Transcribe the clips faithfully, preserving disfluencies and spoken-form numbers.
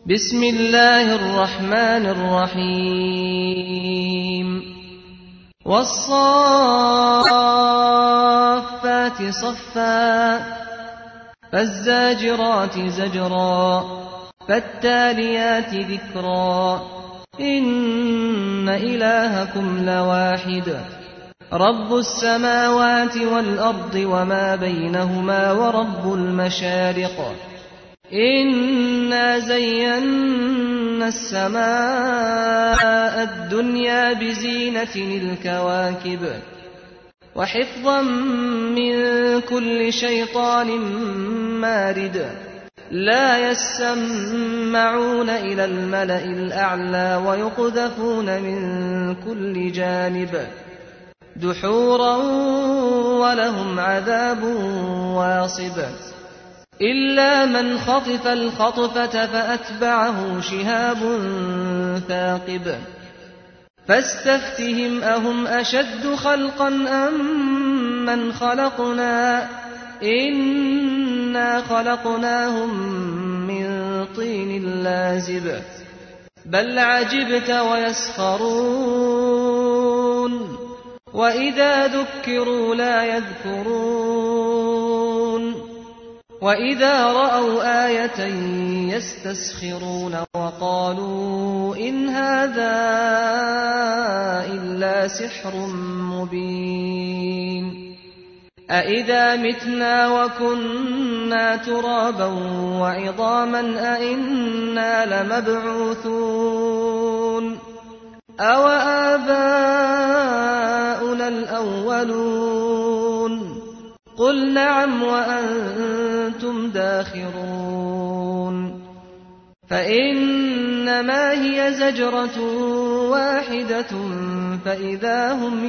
بسم الله الرحمن الرحيم والصافات صفا فالزاجرات زجرا فالتاليات ذكرا إن إلهكم لواحد رب السماوات والأرض وما بينهما ورب المشارق إنا زينا السماء الدنيا بزينة الكواكب وحفظا من كل شيطان مارد لا يسمعون إلى الملأ الأعلى ويقذفون من كل جانب دحورا ولهم عذاب واصب إلا من خطف الخطفة فأتبعه شهاب ثاقب فاستفتهم أهم أشد خلقا أم من خلقنا إنا خلقناهم من طين لازب بل عجبت ويسخرون وإذا ذكروا لا يذكرون وإذا رأوا آية يستسخرون وقالوا إن هذا إلا سحر مبين أإذا متنا وكنا ترابا وعظاما أإنا لمبعوثون أو آباؤنا الأولون قل نعم وأنتم داخرون فإنما هي زجرة واحدة فإذا هم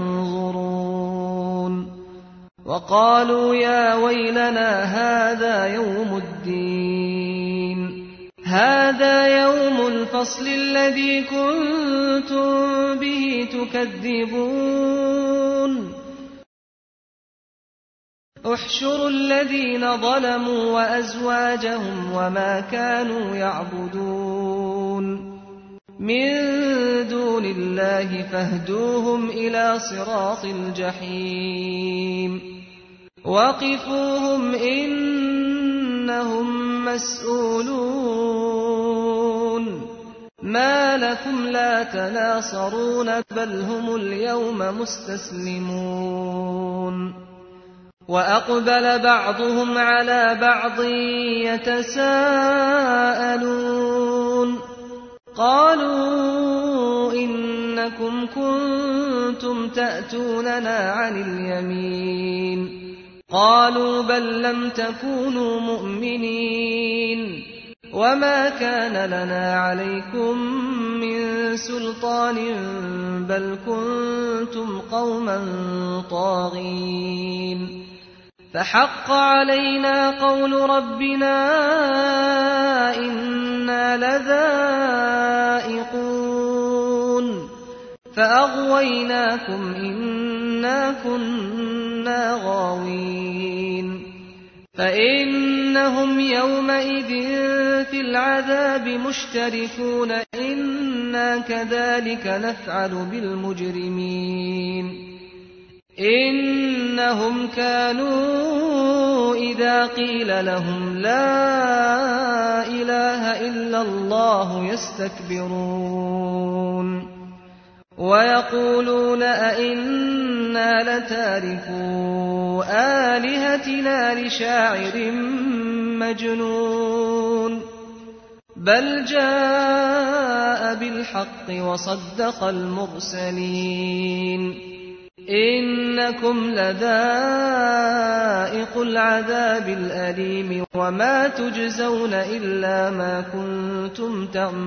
ينظرون وقالوا يا ويلنا هذا يوم الدين هذا يوم الفصل الذي كنتم به تكذبون احشروا الذين ظلموا وأزواجهم وما كانوا يعبدون من دون الله فاهدوهم إلى صراط الجحيم وقفوهم إنهم مسؤولون ما لكم لا تناصرون بل هم اليوم مستسلمون وأقبل بعضهم على بعض يتساءلون قالوا إنكم كنتم تأتوننا عن اليمين قالوا بل لم تكونوا مؤمنين وما كان لنا عليكم من سلطان بل كنتم قوما طاغين فحق علينا قول ربنا إنا لذائقون فأغويناكم إنا كنا غاوين فإنهم يومئذ في العذاب مشتركون إنا كذلك نفعل بالمجرمين إنهم كانوا إذا قيل لهم لا إله إلا الله يستكبرون ويقولون أئنا لتاركو آلهتنا لشاعر مجنون بل جاء بالحق وصدق المرسلين إنكم لذائق العذاب الأليم وما تجزون إلا ما كنتم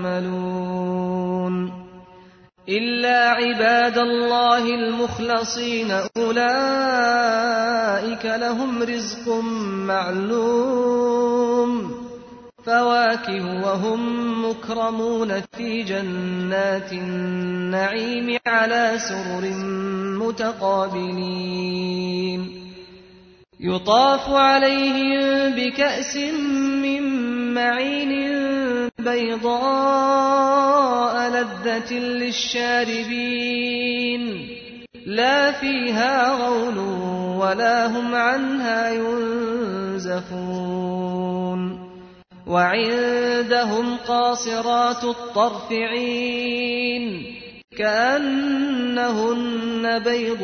تعملون إلا عباد الله المخلصين أولئك لهم رزق معلوم فواكه وهم مكرمون في جنات النعيم على سرر متقابلين يطاف عليهم بكأس من معين بيضاء لذة للشاربين لا فيها غول ولا هم عنها ينزفون وعندهم قاصرات الطرف عين كأنهن بيض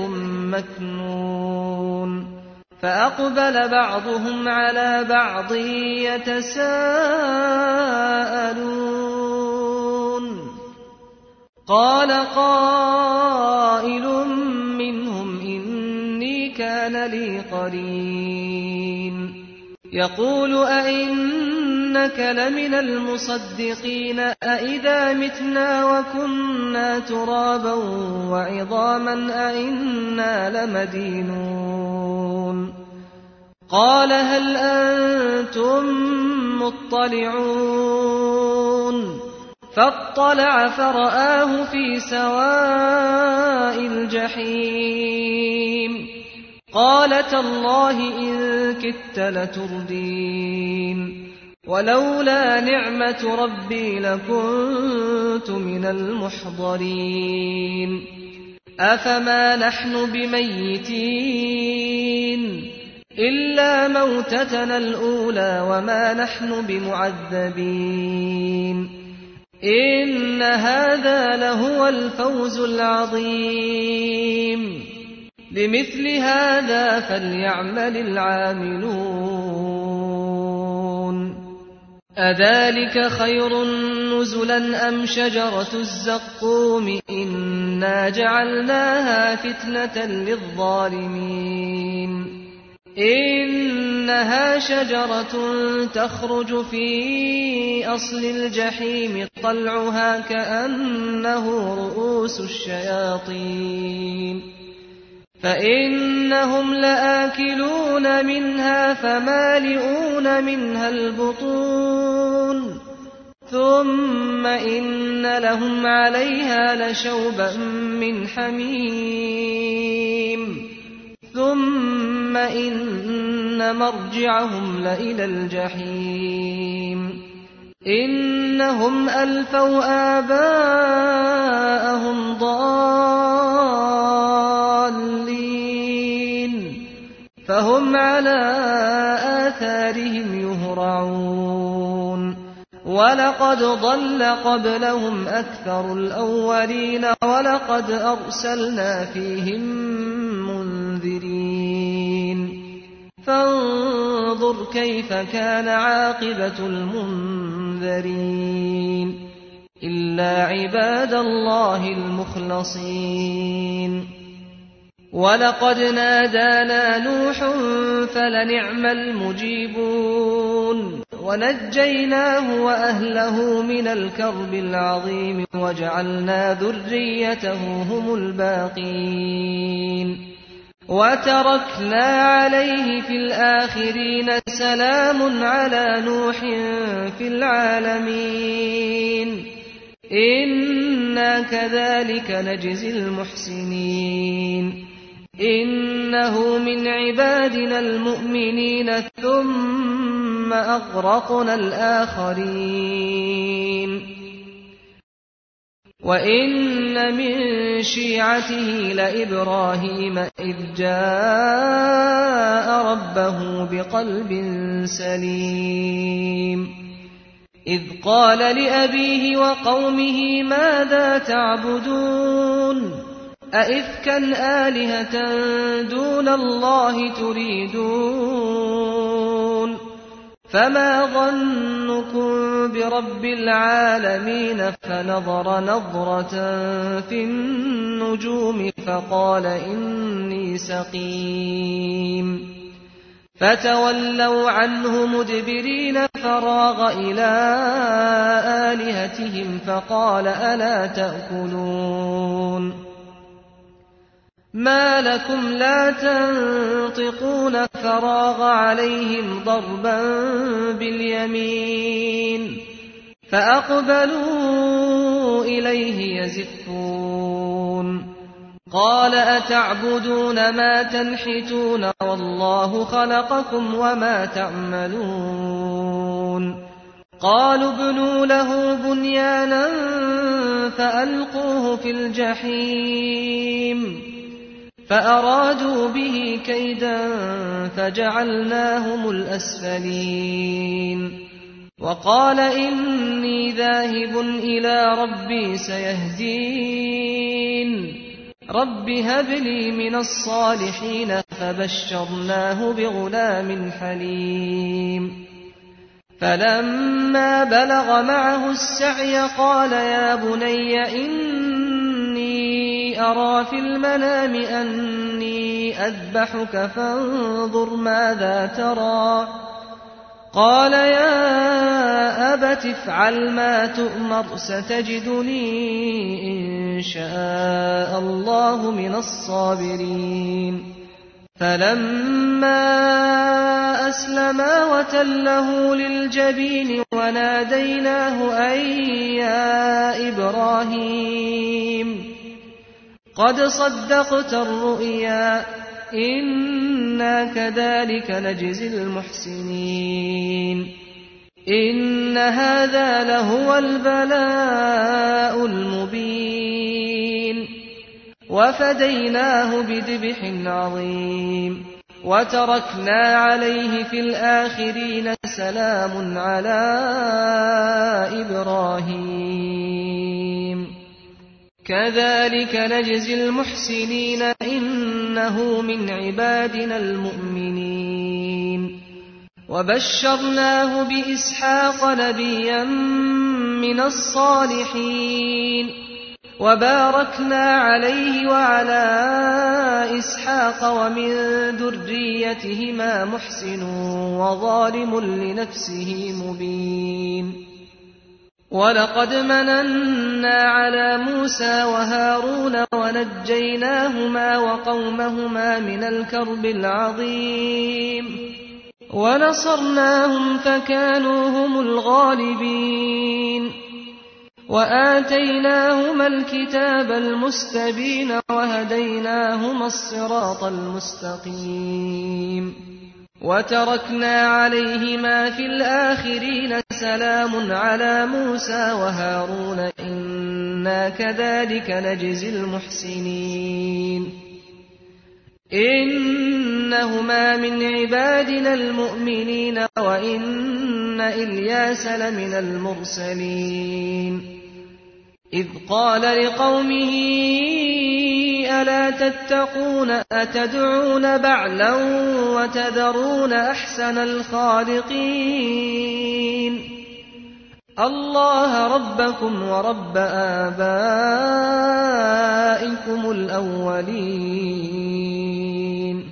مكنون فأقبل بعضهم على بعض يتساءلون قال قائل منهم إني كان لي قرين يقول أئنك لمن المصدقين أئذا متنا وكنا ترابا وعظاما أئنا لمدينون قال هل أنتم مطلعون فاطلع فرآه في سواء الجحيم قال تالله إن كدت لتردين ولولا نعمة ربي لكنت من المحضرين أفما نحن بميتين إلا موتتنا الأولى وما نحن بمعذبين إن هذا لهو الفوز العظيم لمثل هذا فليعمل العاملون أذلك خير نزلا أم شجرة الزقوم إنا جعلناها فتنة للظالمين إنها شجرة تخرج في أصل الجحيم طلعها كأنه رؤوس الشياطين فإنهم لآكلون منها فمالئون منها البطون ثم إن لهم عليها لشوبا من حميم ثم إن مرجعهم لإلى الجحيم إنهم ألفوا آباءهم ضالين فهم على آثارهم يهرعون ولقد ضل قبلهم أكثر الأولين ولقد أرسلنا فيهم منذرين فانظر كيف كان عاقبة المنذرين إلا عباد الله المخلصين ولقد نادانا نوح فلنعم المجيبون ونجيناه وأهله من الكرب العظيم وجعلنا ذريته هم الباقين وتركنا عليه في الآخرين سلام على نوح في العالمين إنا كذلك نجزي المحسنين إنه من عبادنا المؤمنين ثم أغرقنا الآخرين وإن من شيعته لإبراهيم إذ جاء ربه بقلب سليم إذ قال لأبيه وقومه ماذا تعبدون أئفكا آلهة دون الله تريدون فما ظنكم برب العالمين فنظر نظرة في النجوم فقال إني سقيم فتولوا عنه مدبرين فراغ إلى آلهتهم فقال ألا تأكلون ما لكم لا تنطقون فراغ عليهم ضربا باليمين فأقبلوا إليه يزفون قال أتعبدون ما تنحتون والله خلقكم وما تعملون قالوا ابنوا له بنيانا فألقوه في الجحيم فأرادوا به كيدا فجعلناهم الأسفلين وقال إني ذاهب إلى ربي سيهدين رب هب لي من الصالحين فبشرناه بغلام حليم فلما بلغ معه السعي قال يا بني إني أرى في المنام أني أذبحك فانظر ماذا ترى قال يا أبت افعل ما تؤمر ستجدني إن شاء الله من الصابرين فلما أسلما وتله للجبين وناديناه أن يا إبراهيم قد صدقت الرؤيا إنا كذلك نجزي المحسنين إن هذا لهو البلاء المبين وفديناه بذبح عظيم وتركنا عليه في الآخرين سلام على إبراهيم كذلك نجزي المحسنين إنه من عبادنا المؤمنين وبشرناه بإسحاق نبيا من الصالحين وباركنا عليه وعلى إسحاق ومن ذريتهما محسن وظالم لنفسه مبين ولقد مننا على موسى وهارون ونجيناهما وقومهما من الكرب العظيم ونصرناهم فكانوا هم الغالبين وآتيناهما الكتاب المستبين وهديناهما الصراط المستقيم وتركنا عليهما في الآخرين سلام على موسى وهارون إنا كذلك نجزي المحسنين إنهما من عبادنا المؤمنين وإن إلياس لمن المرسلين إذ قال لقومه ألا تتقون أتدعون بعلا وتذرون أحسن الخالقين الله ربكم ورب آبائكم الأولين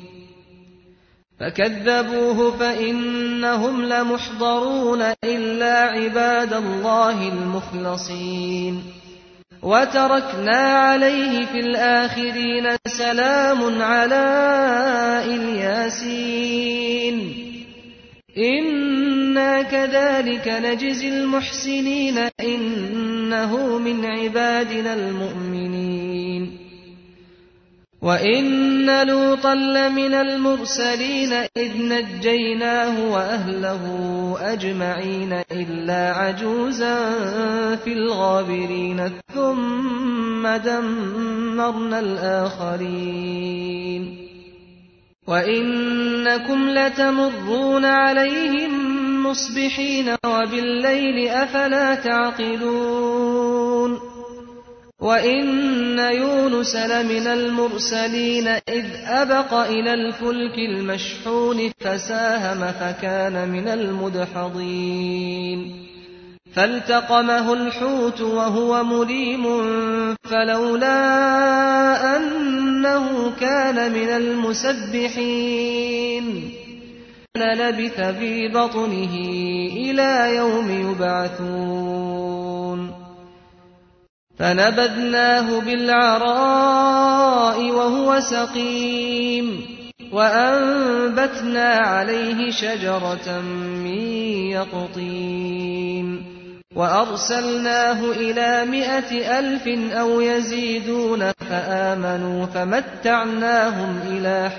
فكذبوه فإنهم لمحضرون إلا عباد الله المخلصين وتركنا عليه في الآخرين سلام على الياسين إنا كذلك نجزي المحسنين إنه من عبادنا المؤمنين وإن لوطا لمن المرسلين إذ نجيناه وأهله أجمعين إلا عجوزا في الغابرين ثم دمرنا الآخرين وإنكم لتمرون عليهم مصبحين وبالليل أفلا تعقلون وإن يونس لمن المرسلين إذ أبق إلى الفلك المشحون فساهم فكان من المدحضين فالتقمه الحوت وهو مليم فلولا أنه كان من المسبحين للبث في بطنه إلى يوم يبعثون فنبذناه بالعراء وهو سقيم وأنبتنا عليه شجرة من يقطين وأرسلناه إلى مائة ألف أو يزيدون فآمنوا فمتعناهم إلى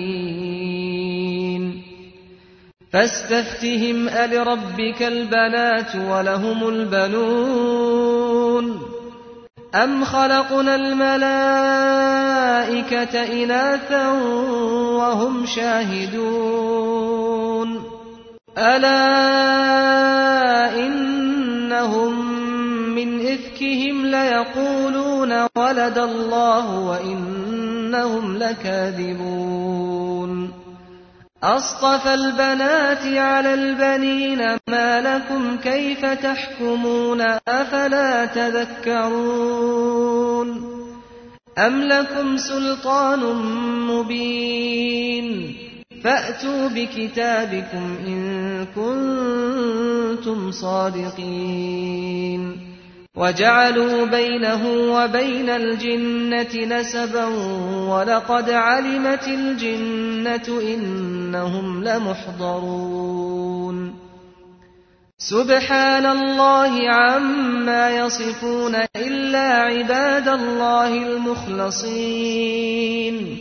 حين فاستفتهم ألربك البنات ولهم البنون أم خلقنا الملائكة إناثا وهم شاهدون ألا إنهم من إفكهم ليقولون ولد الله وإنهم لكاذبون أصطفى البنات على البنين ما لكم كيف تحكمون أفلا تذكرون أم لكم سلطان مبين فأتوا بكتابكم إن كنتم صادقين وجعلوا بينه وبين الجنة نسبا ولقد علمت الجنة إنهم لمحضرون سبحان الله عما يصفون إلا عباد الله المخلصين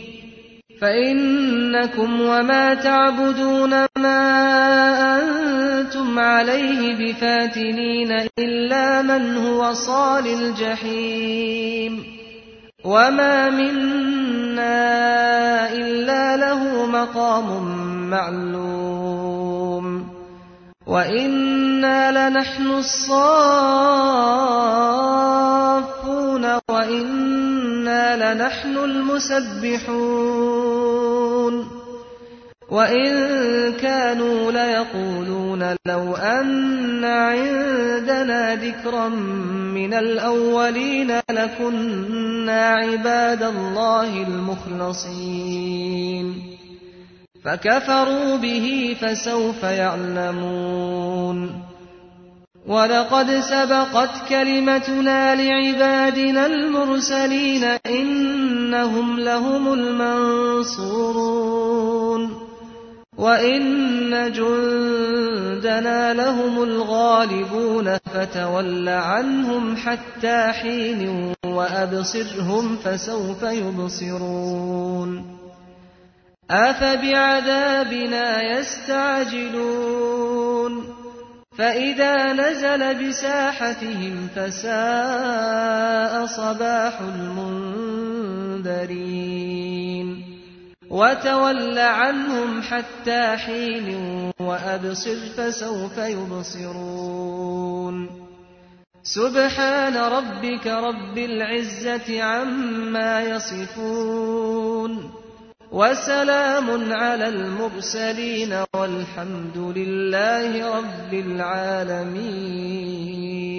فإنكم وما تعبدون ما أنتم عليه بفاتنين إلا من هو صال الجحيم وما منا إلا له مقام معلوم وإنا لنحن الصافون وإنا لنحن المسبحون وإن كانوا ليقولون لو أن عندنا ذكرا من الأولين لكنا عباد الله المخلصين فكفروا به فسوف يعلمون ولقد سبقت كلمتنا لعبادنا المرسلين إنهم لهم المنصورون وإن جندنا لهم الغالبون فتول عنهم حتى حين وأبصرهم فسوف يبصرون أفبعذابنا يستعجلون فإذا نزل بساحتهم فساء صباح المنذرين وتول عنهم حتى حين وأبصر فسوف يبصرون سبحان ربك رب العزة عما يصفون وسلام على المرسلين والحمد لله رب العالمين.